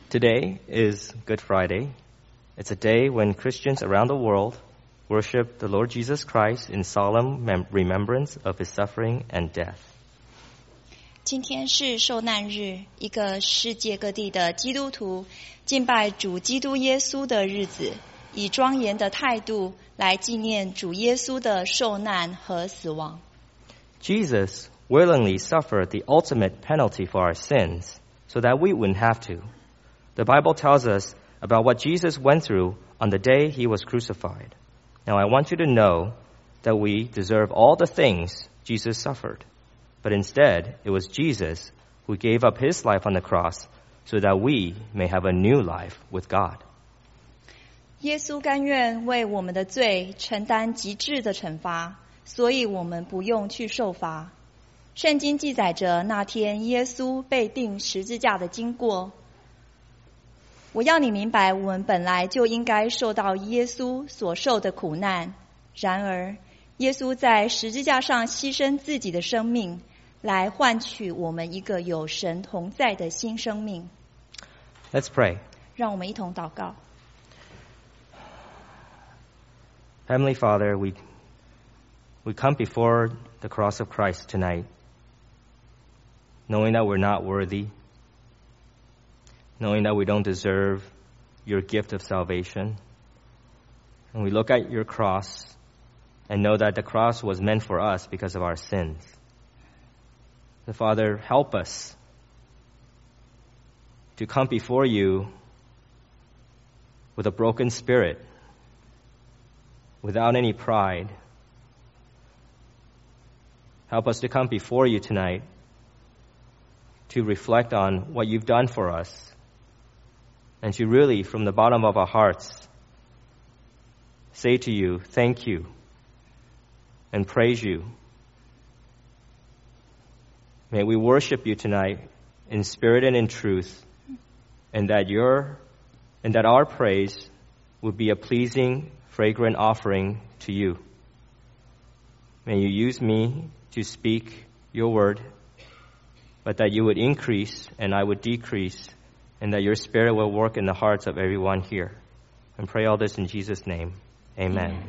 Today is Good Friday. It's a day when Christians around the world worship the Lord Jesus Christ in solemn remembrance of his suffering and death. 今天是受难日，一个世界各地的基督徒敬拜主基督耶稣的日子，以庄严的态度来纪念主耶稣的受难和死亡。 Jesus willingly suffered the ultimate penalty for our sins so that we wouldn't have to. The Bible tells us about what Jesus went through on the day he was crucified. Now I want you to know that we deserve all the things Jesus suffered. But instead, it was Jesus who gave up his life on the cross so that we may have a new life with God. 耶稣甘愿为我们的罪承担极致的惩罚，所以我们不用去受罚。圣经记载着那天耶稣被钉十字架的经过。我要你明白，我们本来就应该受到耶稣所受的苦难。然而，耶稣在十字架上牺牲自己的生命，来换取我们一个有神同在的新生命。 Let's pray. 让我们一同祷告。 Heavenly Father, we come before the cross of Christ tonight, knowing that we're not worthy, knowing that we don't deserve your gift of salvation. And we look at your cross and know that the cross was meant for us because of our sins. So Father, help us to come before you with a broken spirit, without any pride. Help us to come before you tonight to reflect on what you've done for us and to really, from the bottom of our hearts, say to you, thank you, and praise you. May we worship you tonight in spirit and in truth, and that our praise would be a pleasing, fragrant offering to you. May you use me to speak your word, but that you would increase and I would decrease, and that your Spirit will work in the hearts of everyone here. And pray all this in Jesus' name. Amen.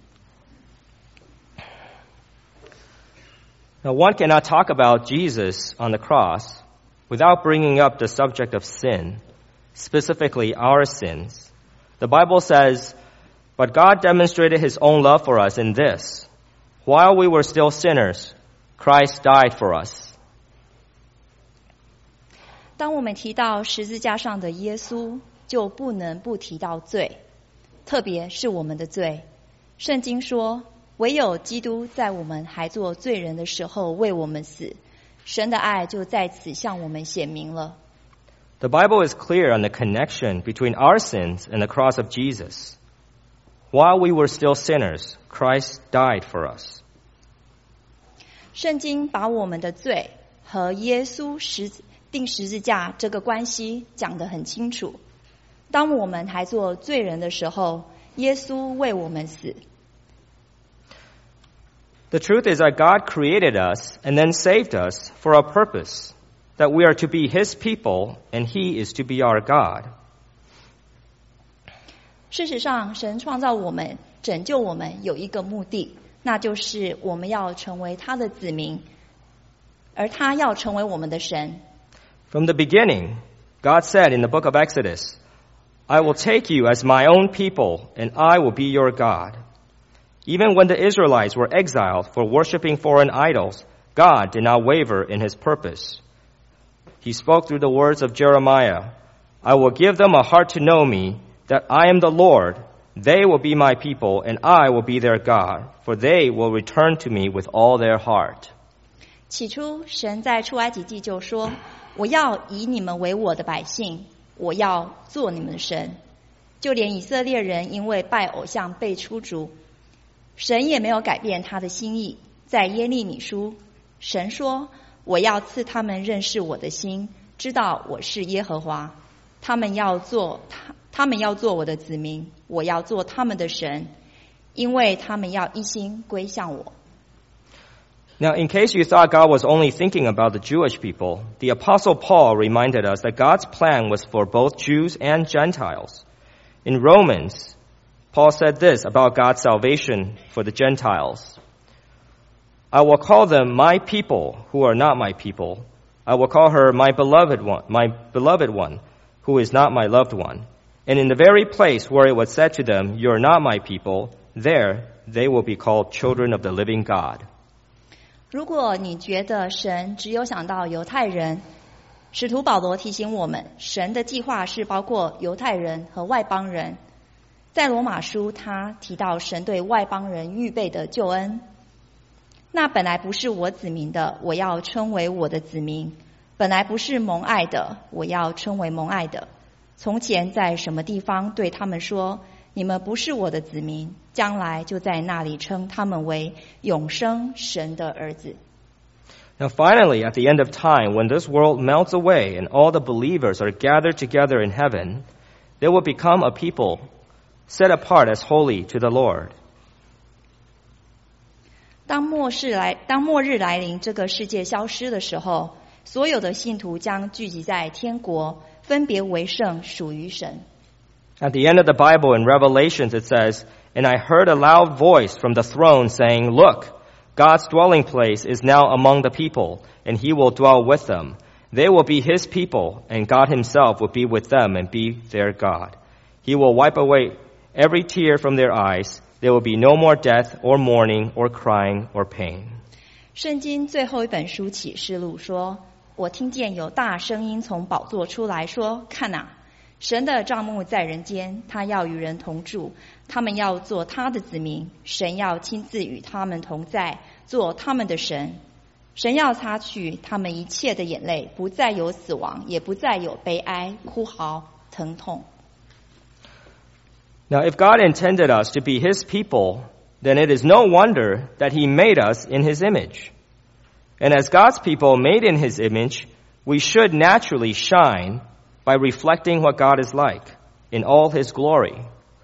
Now, one cannot talk about Jesus on the cross without bringing up the subject of sin, specifically our sins. The Bible says, "But God demonstrated his own love for us in this: while we were still sinners, Christ died for us." 当我们提到十字架上的耶稣，就不能不提到罪，特别是我们的罪。圣经说，唯有基督在我们还做罪人的时候为我们死，神的爱就在此向我们显明了。 The Bible is clear on the connection between our sins and the cross of Jesus. While we were still sinners, Christ died for us. 圣经把我们的罪和耶稣钉十字架这个关系讲得很清楚。当我们还做罪人的时候，耶稣为我们死。 The truth is that God created us and then saved us for a purpose, that we are to be his people and he is to be our God. 事实上，神创造我们、拯救我们有一个目的，那就是我们要成为他的子民，而他要成为我们的神。 From the beginning, God said in the book of Exodus, "I will take you as my own people, and I will be your God." Even when the Israelites were exiled for worshiping foreign idols, God did not waver in his purpose. He spoke through the words of Jeremiah, "I will give them a heart to know me, that I am the Lord. They will be my people, and I will be their God, for they will return to me with all their heart." 起初，神在出埃及记就说：“我要以你们为我的百姓，我要做你们的神。”就连以色列人因为拜偶像被出逐，神也没有改变他的心意。在耶利米书，神说：“我要赐他们认识我的心，知道我是耶和华。他们要做我的子民，我要做他们的神，因为他们要一心归向我。” Now, in case you thought God was only thinking about the Jewish people, the Apostle Paul reminded us that God's plan was for both Jews and Gentiles. In Romans, Paul said this about God's salvation for the Gentiles. I will call them my people who are not my people. I will call her my beloved one, who is not my loved one. And in the very place where it was said to them, you are not my people, there they will be called children of the living God. 如果你觉得神只有想到犹太人，使徒保罗提醒我们，神的计划是包括犹太人和外邦人。在罗马书，他提到神对外邦人预备的救恩。那本来不是我子民的，我要称为我的子民；本来不是蒙爱的，我要称为蒙爱的。从前在什么地方对他们说，你们不是我的子民，将来就在那里称他们为永生神的儿子。 Now finally, at the end of time, when this world melts away and all the believers are gathered together in heaven, they will become a people set apart as holy to the Lord. 当末日来临，这个世界消失的时候，所有的信徒将聚集在天国，分别为圣，属于神。 At the end of the Bible in Revelations it says, And I heard a loud voice from the throne saying, Look, God's dwelling place is now among the people, and he will dwell with them. They will be his people, and God himself will be with them and be their God. He will wipe away every tear from their eyes. There will be no more death or mourning or crying or pain. 圣经最后一本书启示录说，我听见有大声音从宝座出来说，看哪，神的帐幕在人间，他要与人同住，他们要做他的子民，神要亲自与他们同在，做他们的神。神要擦去他们一切的眼泪，不再有死亡，也不再有悲哀、哭嚎、疼痛。 Now, if God intended us to be his people, then it is no wonder that he made us in his image. And as God's people made in his image, we should naturally shine by reflecting what God is like in all his glory.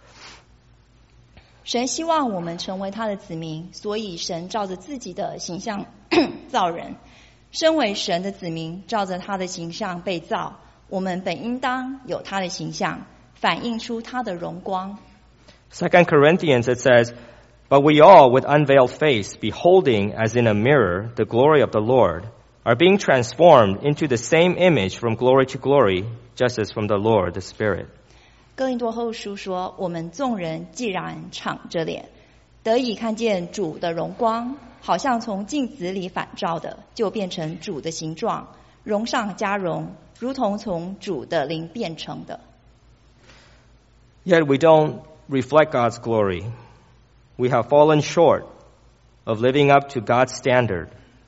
神希望我们成为他的子民，所以神照着自己的形象造人。身为神的子民，照着他的形象被造，我们本应当有他的形象，反映出他的荣光。 2 Corinthians it says, But we all with unveiled face, beholding as in a mirror the glory of the Lord, are being transformed into the same image from glory to glory, just as from the Lord the Spirit. 哥林多后书说，我们众人既然敞着脸，得以看见主的荣光，好像从镜子里反照的，就变成主的形状，荣上加荣，如同从主的灵变成的。 Yet we don't reflect God's glory. We have fallen short of living up to God's standard.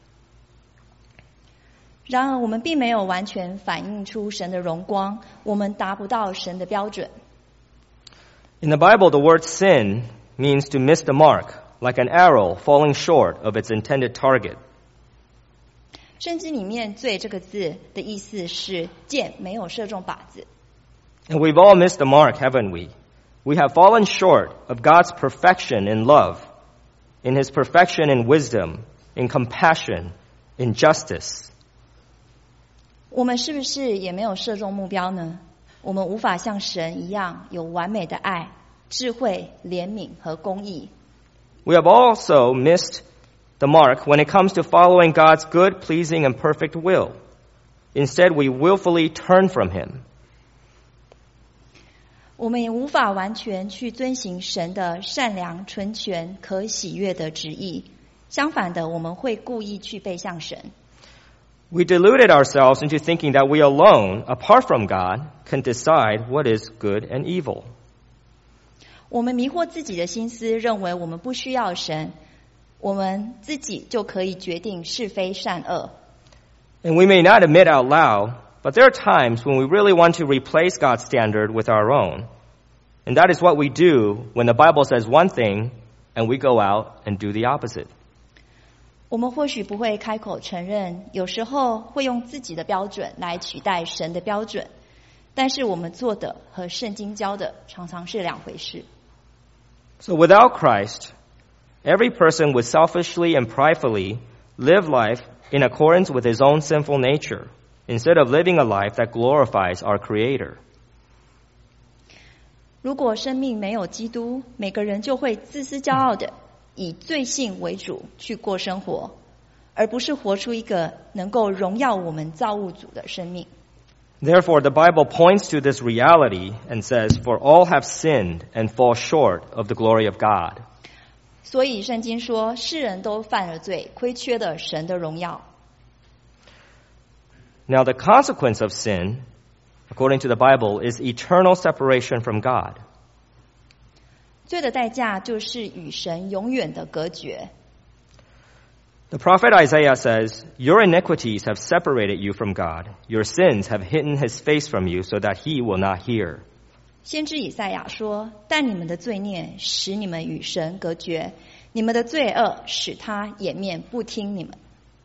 然而我们并没有完全反映出神的荣光，我们达不到神的标准。 In the Bible, the word sin means to miss the mark, like an arrow falling short of its intended target. 圣经里面罪这个字的意思是箭没有射中靶子。 And we've all missed the mark, haven't we? We have fallen short of God's perfection in love, in his perfection in wisdom, in compassion, in justice. 我们是不是也没有射中目标呢？我们无法像神一样有完美的爱、智慧、怜悯和公义。 We have also missed the mark when it comes to following God's good, pleasing, and perfect will. Instead, we willfully turn from him. 我们也无法完全去遵行神的善良、纯全、可喜悦的旨意。相反的，我们会故意去背向神。 We deluded ourselves into thinking that we alone, apart from God, can decide what is good and evil. 我们迷惑自己的心思，认为我们不需要神，我们自己就可以决定是非善恶。 And we may not admit out loud, but there are times when we really want to replace God's standard with our own. And that is what we do when the Bible says one thing and we go out and do the opposite. 我们或许不会开口承认，有时候会用自己的标准来取代神的标准，但是我们做的和圣经教的常常是两回事。 So without Christ, every person would selfishly and pridefully live life in accordance with his own sinful nature, instead of living a life that glorifies our Creator. 如果生命没有基督，每个人就会自私骄傲的以罪性为主去过生活，而不是活出一个能够荣耀我们造物主的生命。 Therefore, the Bible points to this reality and says, "For all have sinned and fall short of the glory of God." 所以圣经说，世人都犯了罪，亏缺了神的荣耀。 Now, the consequence of sin, according to the Bible, is eternal separation from God. 罪的代价就是与神永远的隔绝。 The prophet Isaiah says, "Your iniquities have separated you from God. Your sins have hidden his face from you so that he will not hear." 先知以赛亚说：“但你们的罪孽使你们与神隔绝，你们的罪恶使他掩面不听你们。”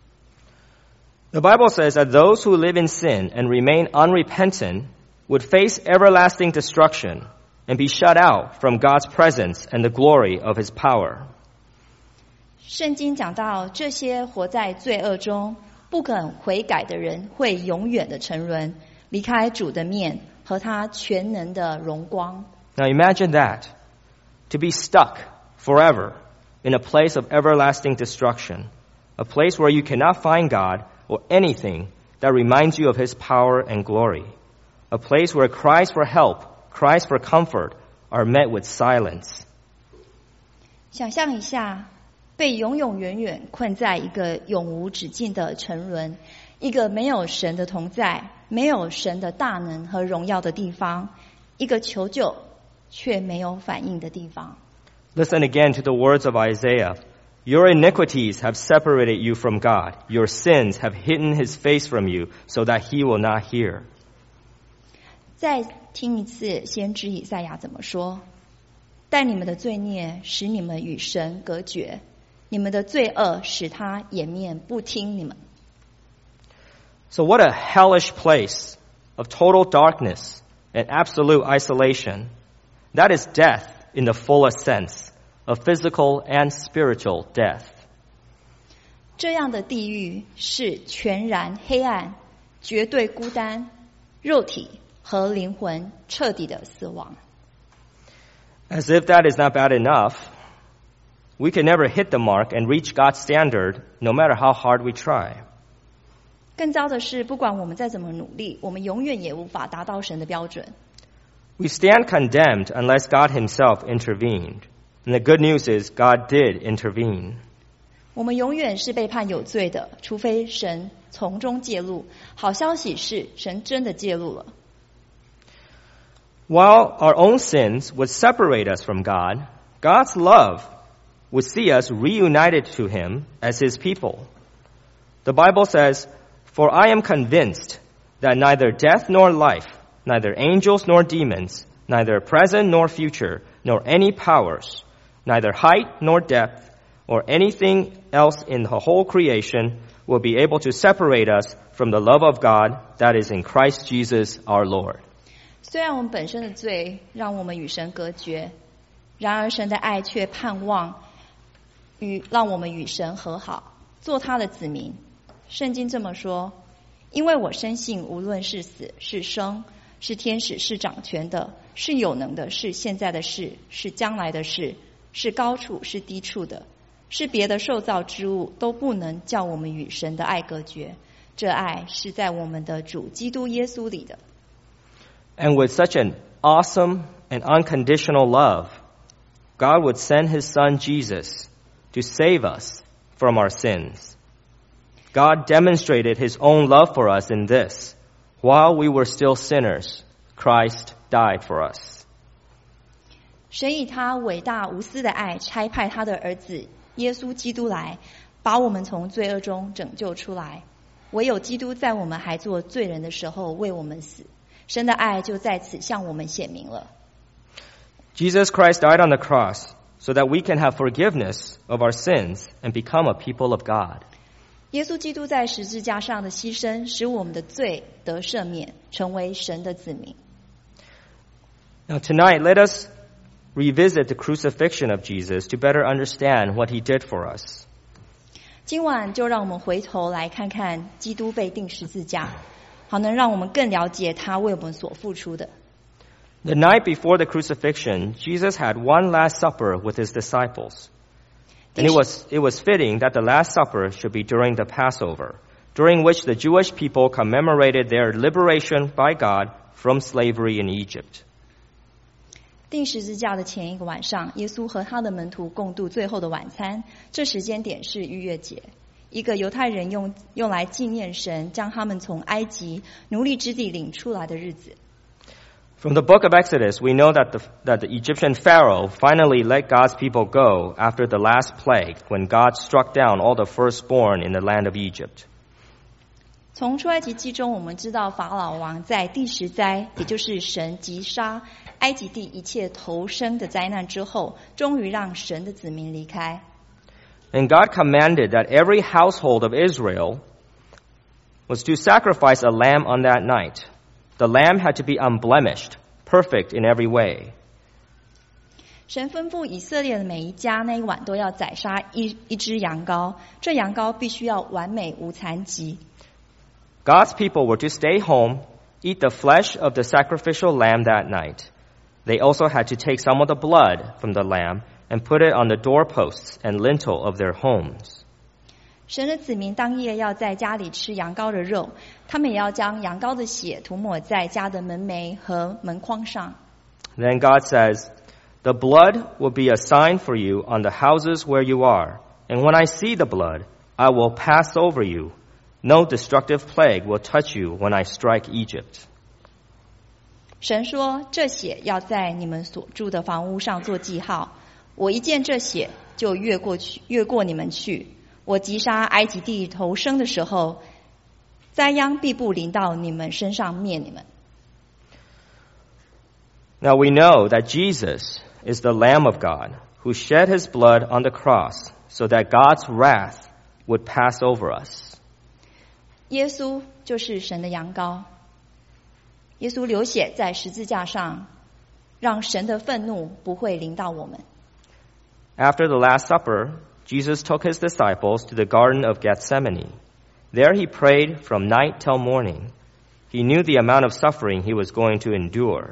The Bible says that those who live in sin and remain unrepentant would face everlasting destruction and be shut out from God's presence and the glory of his power. 圣经讲到，这些活在罪恶中不肯悔改的人会永远的沉沦，离开主的面和他全能的荣光。 Now imagine that, to be stuck forever in a place of everlasting destruction, a place where you cannot find God or anything that reminds you of his power and glory, a place where cries for help, cries for comfort are met with silence. 想象一下，被永永远远困在一个永无止境的沉沦，一个没有神的同在，没有神的大能和荣耀的地方，一个求救却没有反应的地方。 Listen again to the words of Isaiah. Your iniquities have separated you from God. Your sins have hidden his face from you so that he will not hear. 再听一次先知以赛亚怎么说：但你们的罪孽使你们与神隔绝，你们的罪恶使他掩面不听你们。 So what a hellish place of total darkness and absolute isolation. That is death in the fullest sense, of physical and spiritual death. 这样的地狱是全然黑暗、绝对孤单、肉体和灵魂彻底的死亡。 As if that is not bad enough, we can never hit the mark and reach God's standard no matter how hard we try. 更糟的是，不管我们再怎么努力，我们永远也无法达到神的标准。 We stand condemned unless God himself intervened. And the good news is God did intervene. 我们永远是被判有罪的，除非神从中介入。好消息是，神真的介入了。 While our own sins would separate us from God, God's love would see us reunited to him as his people. The Bible says, "For I am convinced that neither death nor life, neither angels nor demons, neither present nor future, nor any powers, neither height nor depth, or anything else in the whole creation will be able to separate us from the love of God that is in Christ Jesus our Lord." 虽然我们本身的罪让我们与神隔绝，然而神的爱却盼望让我们与神和好，做他的子民。圣经这么说：因为我深信，无论是死是生，是天使，是掌权的，是有能的，是现在的事，是将来的事，是高处是低处的，是别的受造之物，都不能叫我们与神的爱隔绝。这爱是在我们的主基督耶稣里的。 And with such an awesome and unconditional love, God would send his son Jesus to save us from our sins. God demonstrated his own love for us in this: while we were still sinners, Christ died for us. 神以他伟大无私的爱差派他的儿子耶稣基督来，把我们从罪恶中拯救出来。唯有基督在我们还做罪人的时候为我们死，神的爱就在此向我们显明了。 Jesus Christ died on the cross so that we can have forgiveness of our sins and become a people of God. 耶稣基督在十字架上的牺牲，使我们的罪得赦免，成为神的子民。 Now tonight, let us revisit the crucifixion of Jesus to better understand what he did for us. 今晚就让我们回头来看看基督被钉十字架，好能让我们更了解他为我们所付出的。 The night before the crucifixion, Jesus had one last supper with his disciples. And it was fitting that the Last Supper should be during the Passover, during which the Jewish people commemorated their liberation by God from slavery in Egypt. 钉十字架的前一个晚上，耶稣和他的门徒共度最后的晚餐。这时间点是逾越节，一个犹太人用来纪念神将他们从埃及奴隶之地领出来的日子。 From the book of Exodus, we know that the Egyptian Pharaoh finally let God's people go after the last plague, when God struck down all the firstborn in the land of Egypt. 从出埃及记中，我们知道法老王在第10灾，也就是神击杀埃及地一切头生的灾难之后，终于让神的子民离开。 And God commanded that every household of Israel was to sacrifice a lamb on that night. The lamb had to be unblemished, perfect in every way. 神吩咐以色列的每一家那一晚都要宰杀一只羊羔，这羊羔必须要完美无残疾。 God's people were to stay home, eat the flesh of the sacrificial lamb that night. They also had to take some of the blood from the lamb and put it on the doorposts and lintel of their homes. 神的子民当夜要在家里吃羊羔的肉，他们也要将羊羔的血涂抹在家的门楣和门框上。 Then God says, "The blood will be a sign for you on the houses where you are, and when I see the blood, I will pass over you. No destructive plague will touch you when I strike Egypt." 神说，这血要在你们所住的房屋上做记号，我一见这血就越过你们去。我击杀埃及地头生的时候，灾殃必不临到你们身上灭你们。 Now we know that Jesus is the Lamb of God who shed his blood on the cross so that God's wrath would pass over us. 耶稣就是神的羊羔，耶稣流血在十字架上，让神的愤怒不会临到我们。 After the Last Supper, Jesus took his disciples to the Garden of Gethsemane. There he prayed from night till morning. He knew the amount of suffering he was going to endure.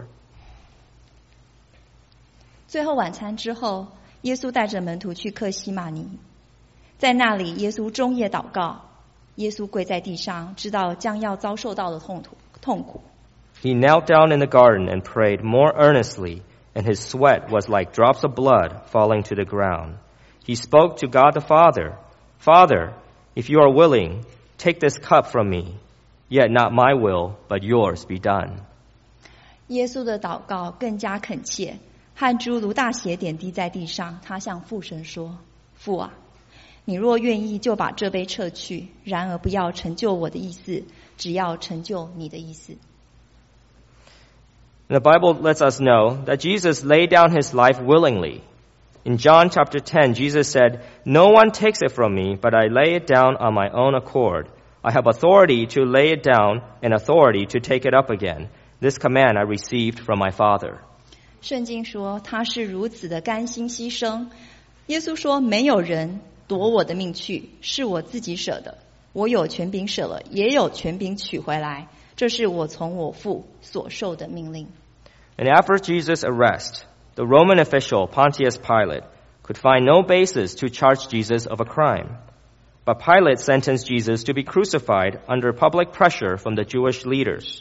最后晚餐之后，耶稣带着门徒去客西马尼，在那里，耶稣终夜祷告。耶稣跪在地上，知道将要遭受到的痛苦。 He knelt down in the garden and prayed more earnestly, and his sweat was like drops of blood falling to the ground. He spoke to God the Father, "Father, if you are willing, take this cup from me. Yet not my will, but yours be done." 耶稣的祷告更加恳切，汗珠如大血点滴在地上。他向父神说：“父啊，你若愿意，就把这杯撤去。然而不要成就我的意思，只要成就你的意思。” The Bible lets us know that Jesus laid down his life willingly. In John chapter 10, Jesus said, "No one takes it from me, but I lay it down on my own accord. I have authority to lay it down and authority to take it up again. This command I received from my Father." 圣经说他是如此的甘心牺牲。耶稣说，没有人夺我的命去，是我自己舍的。我有权柄舍了，也有权柄取回来。这是我从我父所受的命令。 And after Jesus' arrest, the Roman official Pontius Pilate could find no basis to charge Jesus of a crime. But Pilate sentenced Jesus to be crucified under public pressure from the Jewish leaders.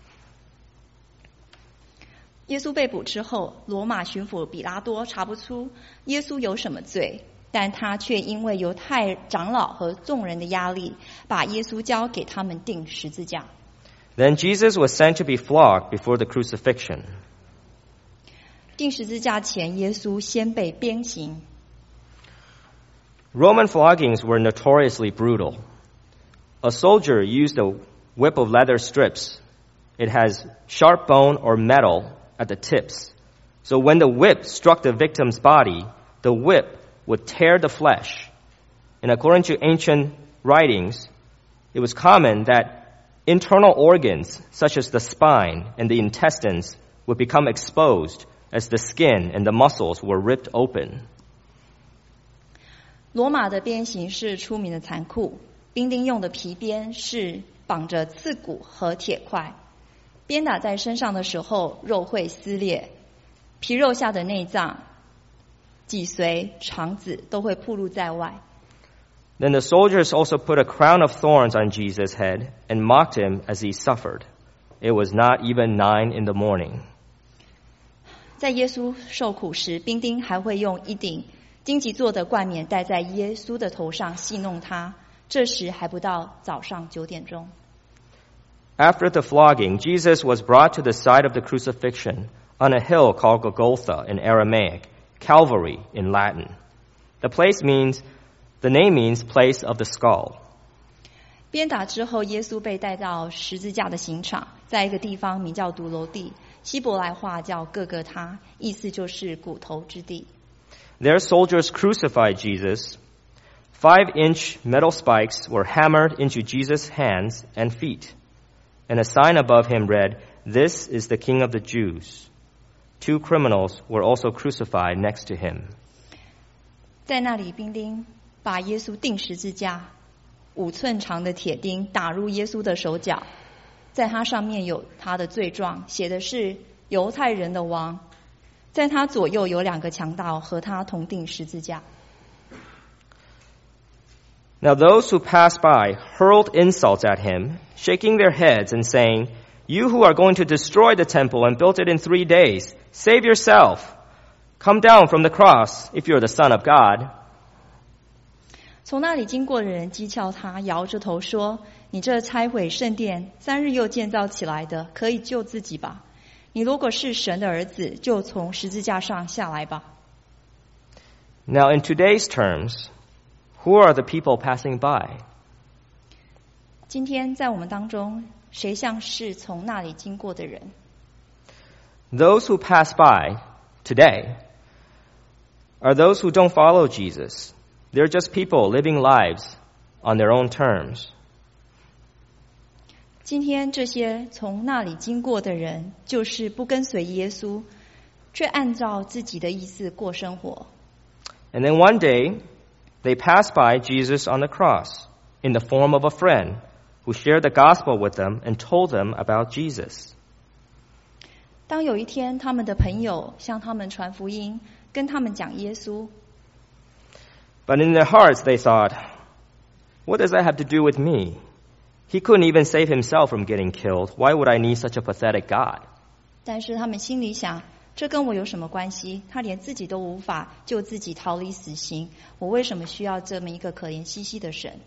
耶稣被捕之后，罗马巡抚比拉多查不出耶稣有什么罪，但他却因为犹太长老和众人的压力，把耶稣交给他们钉十字架。 Then Jesus was sent to be flogged before the crucifixion. 钉十字架前，耶稣先被鞭刑。 Roman floggings were notoriously brutal. A soldier used a whip of leather strips. It has sharp bone or metal at the tips. So when the whip struck the victim's body, the whip would tear the flesh. And according to ancient writings, it was common that internal organs, such as the spine and the intestines, would become exposed as the skin and the muscles were ripped open. 罗马的鞭刑是出名的残酷，兵丁用的皮鞭是绑着刺骨和铁块，鞭打在身上的时候，肉会撕裂，皮肉下的内脏、脊髓、肠子都会暴露在外。 Then the soldiers also put a crown of thorns on Jesus' head and mocked him as he suffered. It was not even 9 in the morning. 在耶稣受苦时，兵丁还会用一顶荆棘做的冠冕戴在耶稣的头上戏弄他，这时还不到早上9点钟。 After the flogging, Jesus was brought to the site of the crucifixion on a hill called Golgotha in Aramaic, Calvary in Latin. The name means place of the skull. 鞭打之后，耶稣被带到十字架的刑场，在一个地方名叫独楼地，希伯来话叫各各他，意思就是骨头之地。 There soldiers crucified Jesus. 5-inch metal spikes were hammered into Jesus' hands and feet, and a sign above him read, "This is the King of the Jews." 2 criminals were also crucified next to him. 在那里，兵丁把耶稣钉十字架，5寸长的铁钉打入耶稣的手脚，在他上面有他的罪状，写的是犹太人的王。在他左右有2个强盗和他同钉十字架。 Now those who passed by hurled insults at him, shaking their heads and saying, "You who are going to destroy the temple and build it in 3 days, save yourself. Come down from the cross if you're the Son of God." 从那里经过的人讥诮他，摇着头说：“你这拆毁圣殿，3日又建造起来的，可以救自己吧？你如果是神的儿子，就从十字架上下来吧。” Now in today's terms, who are the people passing by? 今天在我们当中，谁像是从那里经过的人？ Those who pass by today are those who don't follow Jesus. They're just people living lives on their own terms. 今天这些从那里经过的人，就是不跟随耶稣，却按照自己的意思过生活。 And then one day, they pass by Jesus on the cross in the form of a friend who shared the gospel with them and told them about Jesus. 当有一天，他们的朋友向他们传福音，跟他们讲耶稣。 But in their hearts they thought, "What does that have to do with me? He couldn't even save himself from getting killed. Why would I need such a pathetic God?" 但是他们心里想，这跟我有什么关系？他连自己都无法救自己逃离死刑，我为什么需要这么一个可怜兮兮的神？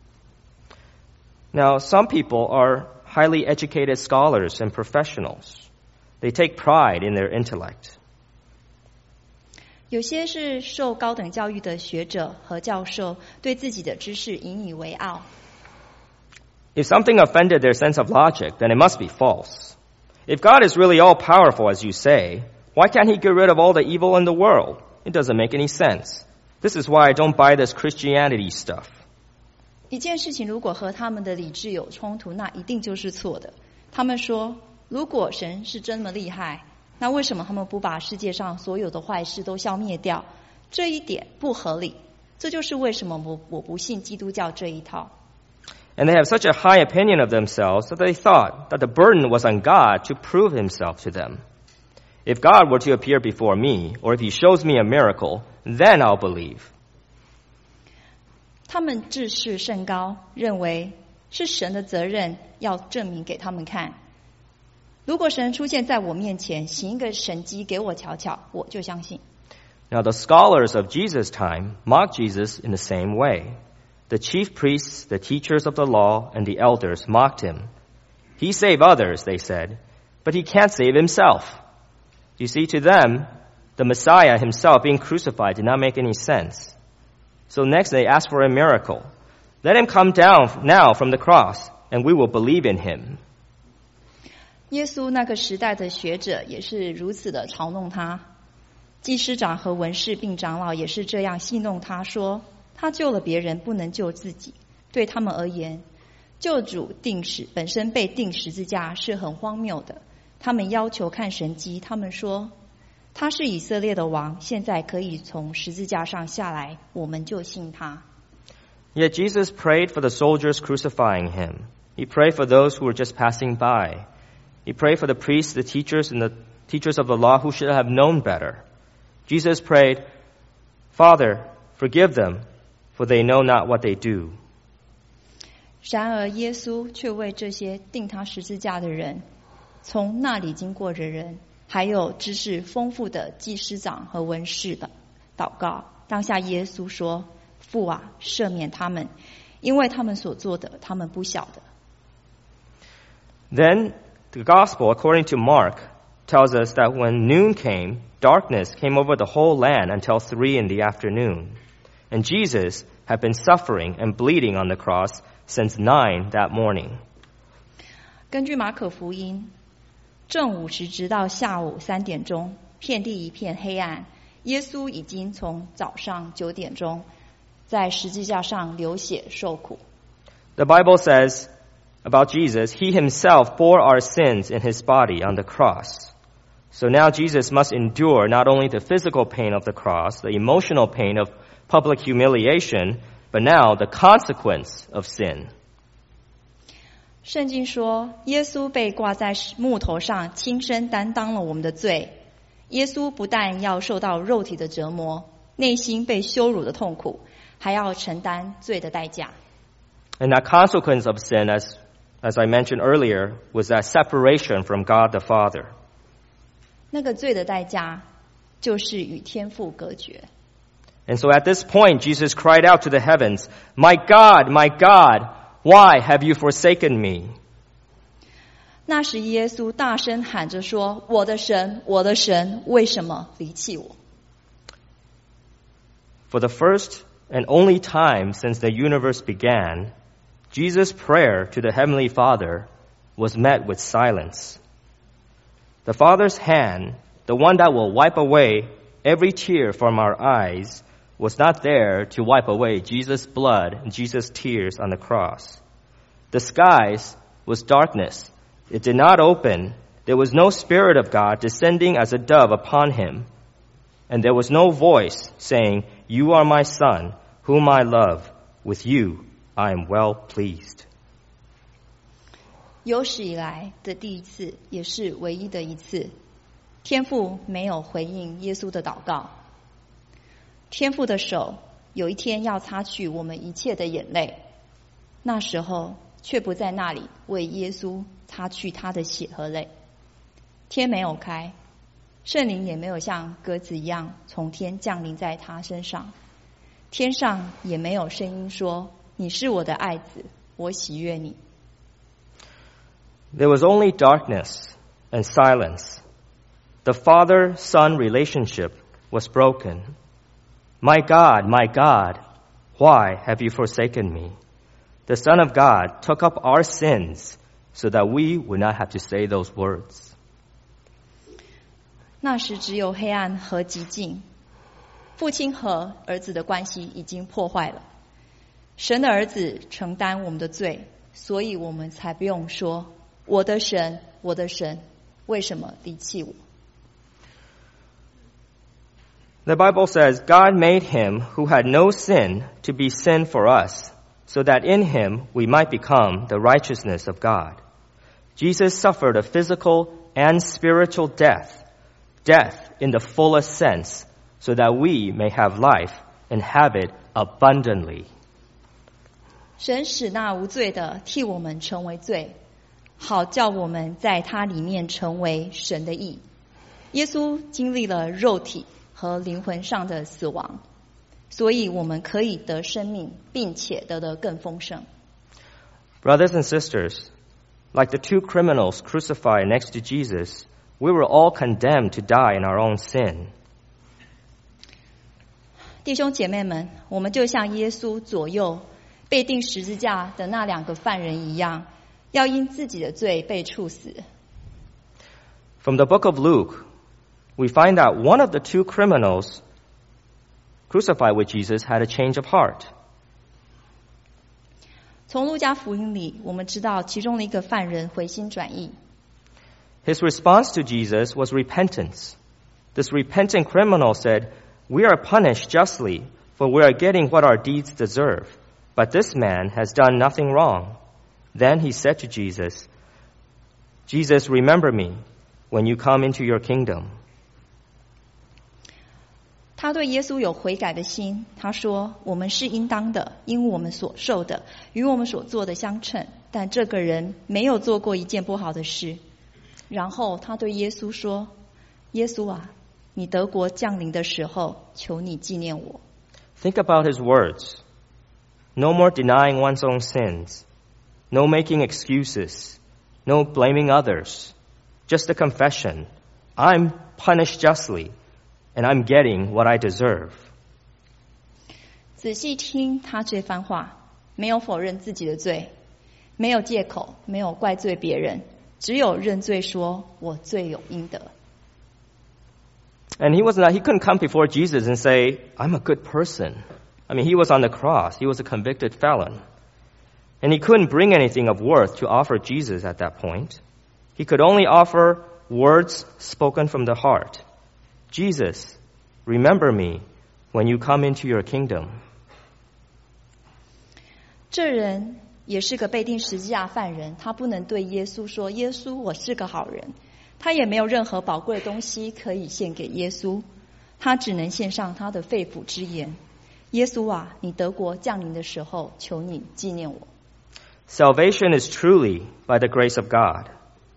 Now, some people are highly educated scholars and professionals. They take pride in their intellect. 有些是受高等教育的学者和教授，对自己的知识引以为傲。 If something offended their sense of logic, then it must be false. If God is really all-powerful, as you say, why can't he get rid of all the evil in the world? It doesn't make any sense. This is why I don't buy this Christianity stuff. 一件事情如果和他们的理智有冲突，那一定就是错的。他们说，如果神是这么厉害，那为什么他们不把世界上所有的坏事都消灭掉？这一点不合理。这就是为什么我不信基督教这一套。 And they have such a high opinion of themselves that they thought that the burden was on God to prove himself to them. If God were to appear before me, or if he shows me a miracle, then I'll believe. 他们志士甚高，认为是神的责任要证明给他们看。如果神出现在我面前，行一个神迹给我瞧瞧，我就相信。 Now the scholars of Jesus' time mocked Jesus in the same way. The chief priests, the teachers of the law, and the elders mocked him. He saved others, they said, but he can't save himself. You see, to them, the Messiah himself being crucified did not make any sense. So next they asked for a miracle. Let him come down now from the cross, and we will believe in him. 耶稣那个时代的学者也是如此的嘲弄他，祭司长和文士并长老也是这样戏弄他，说他救了别人，不能救自己。对他们而言，救主本身被钉十字架是很荒谬的。他们要求看神迹，他们说他是以色列的王，现在可以从十字架上下来，我们就信他。 Yet Jesus prayed for the soldiers crucifying him. He prayed for those who were just passing by. He prayed for the priests, the teachers, and the teachers of the law who should have known better. Jesus prayed, Father, forgive them, for they know not what they do. 然而耶稣却为这些钉他十字架的人，从那里经过的人，还有知识丰富的祭司长和文士的祷告。当下耶稣说，父啊，赦免他们，因为他们所做的，他们不晓得。 Then the gospel, according to Mark, tells us that when noon came, darkness came over the whole land until 3 in the afternoon. And Jesus had been suffering and bleeding on the cross since 9 that morning. 根据马可福音，正午时直到下午3点钟，遍地一片黑暗。耶稣已经从早上9点钟在十字架上流血受苦。 The Bible says about Jesus, he himself bore our sins in his body on the cross. So now Jesus must endure not only the physical pain of the cross, the emotional pain of public humiliation, but now the consequence of sin. 圣经说，耶稣被挂在木头上，亲身担当了我们的罪。耶稣不但要受到肉体的折磨，内心被羞辱的痛苦，还要承担罪的代价。 And that consequence of sin, as I mentioned earlier, was that separation from God the Father. 那个罪的代价，就是与天父隔绝。 And so at this point, Jesus cried out to the heavens, my God, why have you forsaken me? 那时耶稣大声喊着说，我的神，我的神，为什么离弃我？ For the first and only time since the universe began, Jesus' prayer to the Heavenly Father was met with silence. The Father's hand, the one that will wipe away every tear from our eyes, was not there to wipe away Jesus' blood and Jesus' tears on the cross. The skies was darkness. It did not open. There was no Spirit of God descending as a dove upon him. And there was no voice saying, You are my Son, whom I love. With you I am well pleased. 有史以来的第一次，也是唯一的一次，天父没有回应耶稣的祷告。天父的手有一天要擦去我们一切的眼泪，那时候却不在那里为耶稣擦去他的血和泪。天没有开，圣灵也没有像鸽子一样从天降临在他身上，天上也没有声音说，你是我的爱子，我喜悦你。 There was only darkness and silence. The father-son relationship was broken. My God, why have you forsaken me? The Son of God took up our sins so that we would not have to say those words. 那时只有黑暗和寂静，父亲和儿子的关系已经破坏了。神的儿子承担我们的罪，所以我们才不用说，我的神，我的神，为什么离弃我？ The Bible says, God made him who had no sin to be sin for us, so that in him we might become the righteousness of God. Jesus suffered a physical and spiritual death in the fullest sense, so that we may have life and have it abundantly. 神使那无罪的替我们成为罪，好叫我们在他里面成为神的义。耶稣经历了肉体和灵魂上的死亡，所以我们可以得生命，并且得得更丰盛。 Brothers and sisters, like the two criminals crucified next to Jesus, we were all condemned to die in our own sin. 弟兄姐妹们，我们就像耶稣左右被钉十字架的那2个犯人一样，要因自己的罪被处死。 From the book of Luke, we find that one of the two criminals crucified with Jesus had a change of heart. 从路加福音里，我们知道其中的一个犯人回心转意。 His response to Jesus was repentance. This repentant criminal said, "We are punished justly, for we are getting what our deeds deserve. But this man has done nothing wrong." Then he said to Jesus, "Jesus, remember me when you come into your kingdom." 他对耶稣有悔改的心，他说：“我们是应当的，因我们所受的与我们所做的相称。但这个人没有做过一件不好的事。”然后他对耶稣说：“耶稣啊，你得国降临的时候，求你纪念我。” Think about his words. No more denying one's own sins. No making excuses. No blaming others. Just a confession. I'm punished justly, and I'm getting what I deserve. 仔细听他这番话，没有否认自己的罪，没有借口，没有怪罪别人，只有认罪说：“我罪有应得。” And he couldn't come before Jesus and say, "I'm a good person." I mean, he was on the cross. He was a convicted felon. And he couldn't bring anything of worth to offer Jesus at that point. He could only offer words spoken from the heart. "Jesus, remember me when you come into your kingdom." 这人也是个被钉十字架犯人，他不能对耶稣说：“耶稣，我是个好人。”他也没有任何宝贵的东西可以献给耶稣，他只能献上他的肺腑之言：“耶稣啊，你得国降临的时候，求你纪念我。” Salvation is truly by the grace of God.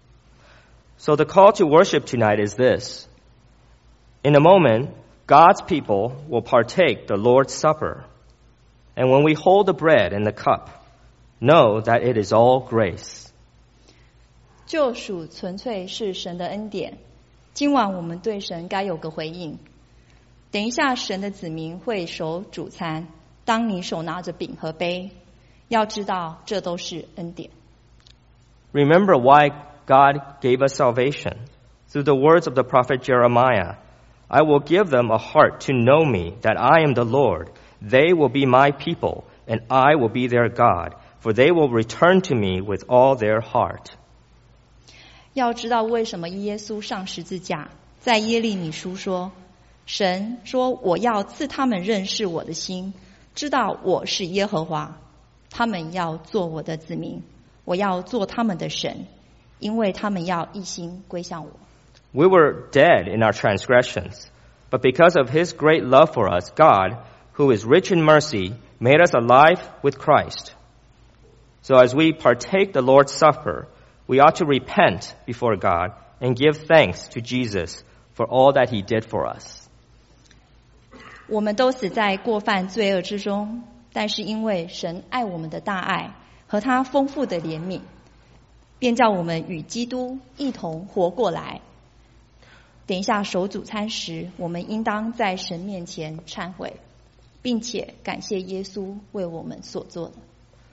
So the call to worship tonight is this. In a moment, God's people will partake the Lord's Supper. And when we hold the bread and the cup, know that it is all grace. 救赎纯粹是神的恩典。今晚我们对神该有个回应。等一下，神的子民会守主餐。当你手拿着饼和杯，要知道这都是恩典。 Remember why God gave us salvation. Through the words of the prophet Jeremiah, "I will give them a heart to know me, that I am the Lord. They will be my people, and I will be their God, for they will return to me with all their heart." 要知道为什么耶稣上十字架，在耶利米书说：“神说，我要赐他们认识我的心，知道我是耶和华。他们要做我的子民，我要做他们的神，因为他们要一心归向我。” We were dead in our transgressions, but because of his great love for us, God, who is rich in mercy, made us alive with Christ. So as we partake the Lord's Supper, we ought to repent before God and give thanks to Jesus for all that he did for us. 我们都死在过犯罪恶之中，但是因为神爱我们的大爱和他丰富的怜悯，便叫我们与基督一同活过来。等一下守主餐时，我们应当在神面前忏悔，并且感谢耶稣为我们所做的。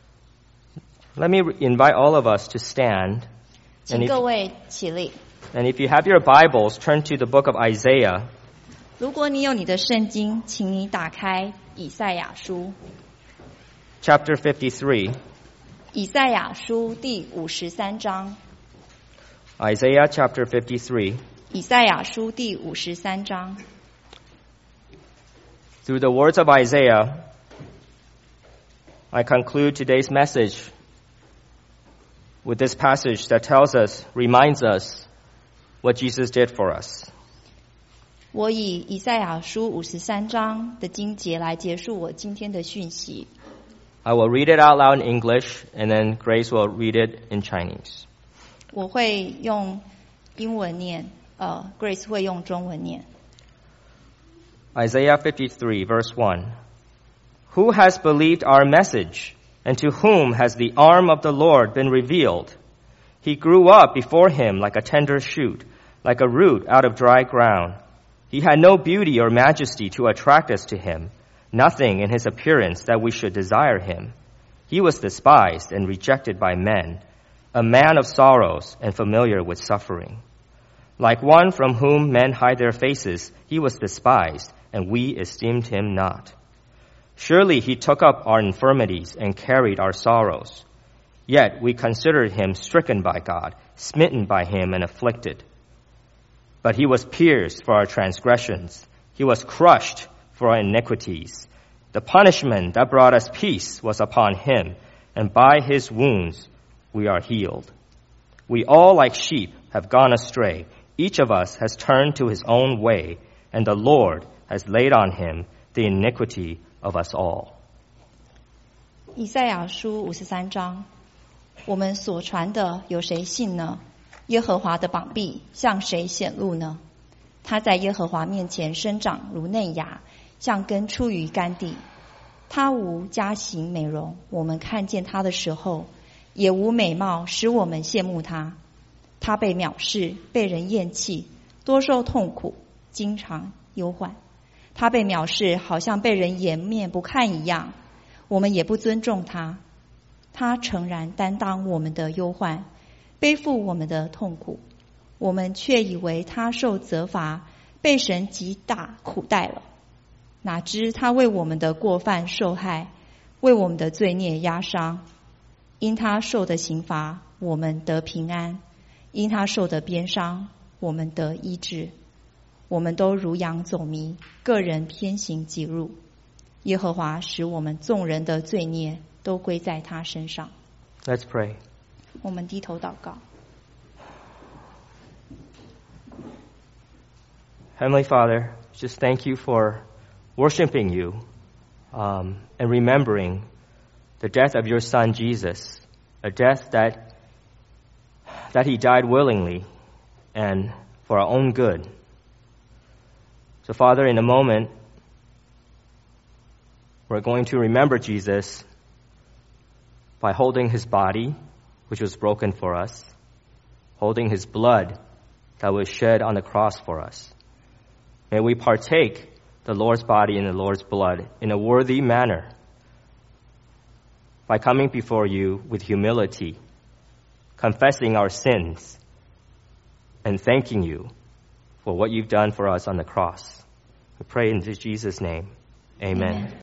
Let me invite all of us to stand. 请各位起立。 And if you have your Bibles, turn to the book of Isaiah. 如果你有你的圣经，请你打开以赛亚书。 Chapter 53. 以赛亚书第53章。 Isaiah chapter 53. 以赛亚书第53章。 Through the words of Isaiah, I conclude today's message with this passage that reminds us what Jesus did for us. 我以以赛亚书53章的经节来结束我今天的讯息。 I will read it out loud in English, and then Grace will read it in Chinese. 我会用英文念，Grace 会用中文念。 Isaiah 53, verse 1. Who has believed our message, and to whom has the arm of the Lord been revealed? He grew up before him like a tender shoot, like a root out of dry ground. He had no beauty or majesty to attract us to him, nothing in his appearance that we should desire him. He was despised and rejected by men, a man of sorrows and familiar with suffering. Like one from whom men hide their faces, he was despised, and we esteemed him not. Surely he took up our infirmities and carried our sorrows. Yet we considered him stricken by God, smitten by him and afflicted. But he was pierced for our transgressions. He was crushed for our iniquities. The punishment that brought us peace was upon him, and by his wounds we are healed. We all like sheep have gone astray. Each of us has turned to his own way, and the Lord has laid on him the iniquity of us all. 以赛亚书53章，我们所传的有谁信呢？耶和华的膀臂向谁显露呢？他在耶和华面前生长如嫩芽，像根出于干地。他无佳形美容，我们看见他的时候，也无美貌使我们羡慕他。他被藐视，被人厌弃，多受痛苦，经常忧患。他被藐视，好像被人掩面不看一样，我们也不尊重他。他诚然担当我们的忧患，背负我们的痛苦，我们却以为他受责罚，被神极大苦待了。哪知他为我们的过犯受害，为我们的罪孽压伤。因他受的刑罚，我们得平安；因他受的鞭伤，我们得医治。我们都如羊走迷，个人偏行己路。耶和华使我们众人的罪孽都归在他身上。 Let's pray. 我们低头祷告。 Heavenly Father, just thank you for worshiping you and remembering the death of your Son Jesus, a death that he died willingly and for our own good. So Father, in a moment, we're going to remember Jesus by holding his body, which was broken for us, holding his blood that was shed on the cross for us. May we partake the Lord's body and the Lord's blood in a worthy manner by coming before you with humility, confessing our sins, and thanking you for what you've done for us on the cross. We pray in Jesus' name. Amen.